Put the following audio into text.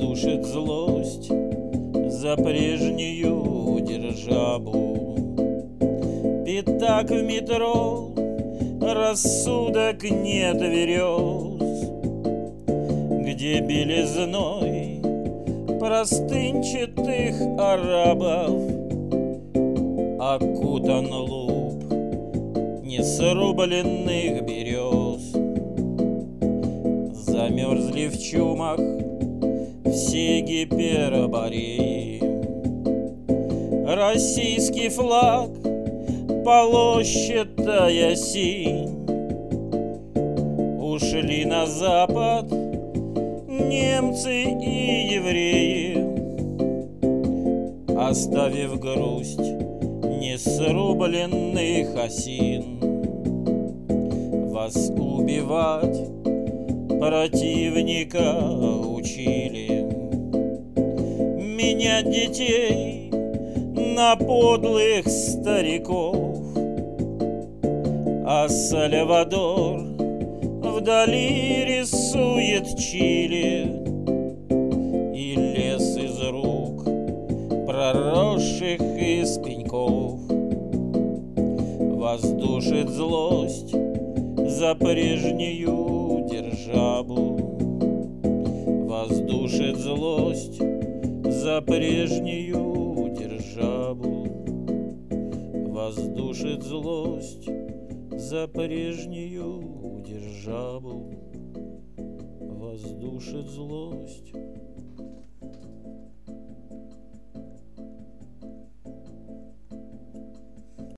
Воздушит злость за прежнюю державу. Пятак в метро, рассудок нет верёз, где белизной простынчатых арабов окутан луг несрубленных берез. Замерзли в чумах все гипербореи. Российский флаг полощатая синь. Ушли на запад немцы и евреи, оставив грусть несрубленных осин. Вас убивать противника учили, менять детей на подлых стариков, а Сальвадор вдали рисует Чили и лес из рук проросших из пеньков. Воздушит злость за прежнюю державу. Воздушит злость за прежнюю державу. Воздушит злость за прежнюю державу. Воздушит злость